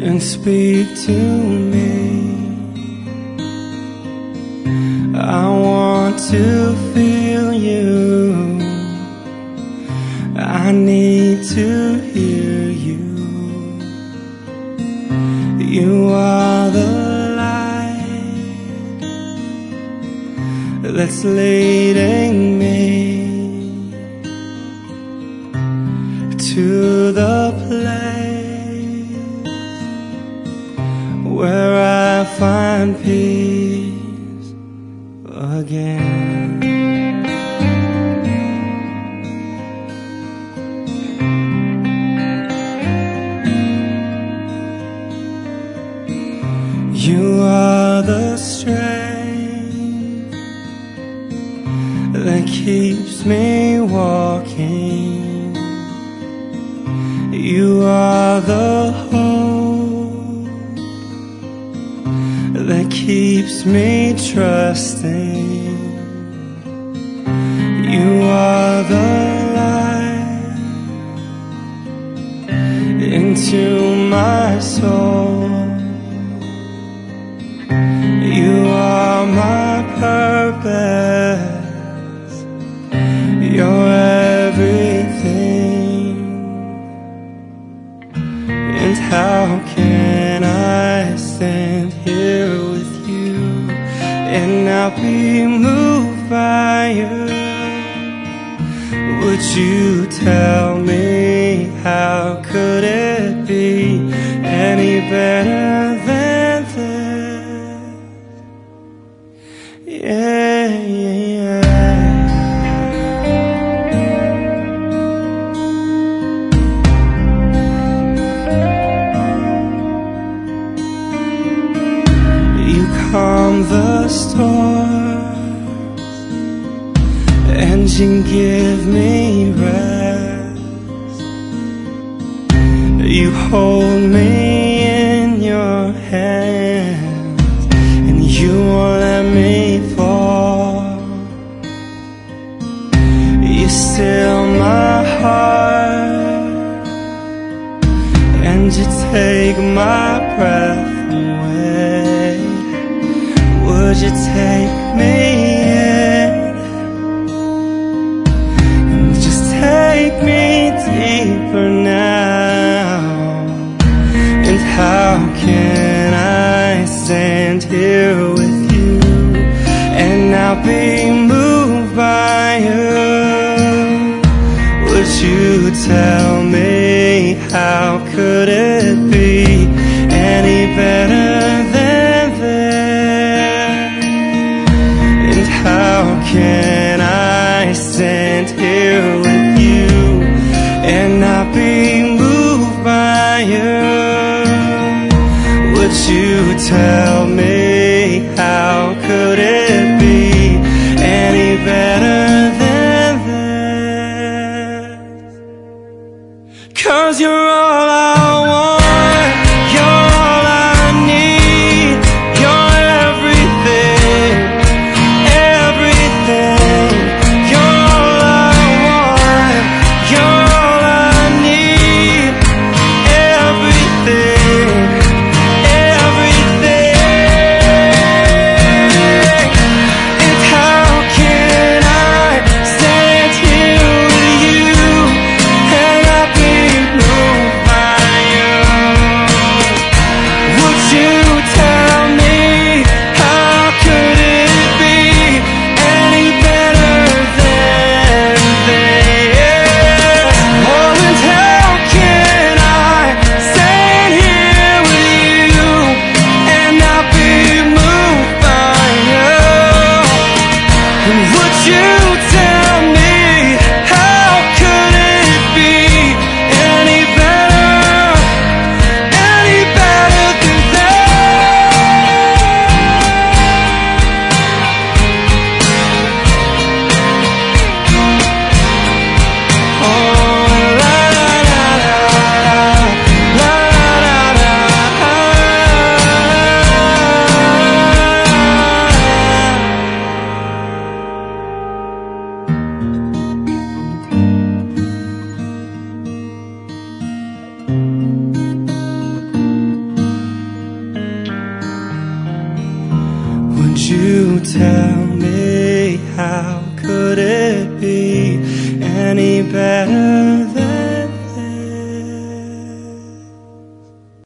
and speak to me. I want to feel you. I need to hear you. You are the light that's leading me to the place where I find peace again. You are the strength that keeps me walking. You are the hope that keeps me trusting. You are the light into my soul. You are my purpose. You're everything. And how can I stand here with you and not be moved by you? Would you tell me how could it be any better than this? Yeah, yeah, yeah. You calm the storms and you give me rest. You hold me in your hands and you won't let me fall. You still my heart and you take my breath away. Would you take me in and just take me deeper now? And how can I stand here with you and not be moved by you? Would you tell me how could it be any better than this? And how can I stand here with you and not be moved by you? Would you tell me how could it be any better than this? 'Cause you're all I want, you're all I need, you're everything, everything. You're all I want, you're all I need, everything, everything. tell me, how could it be any better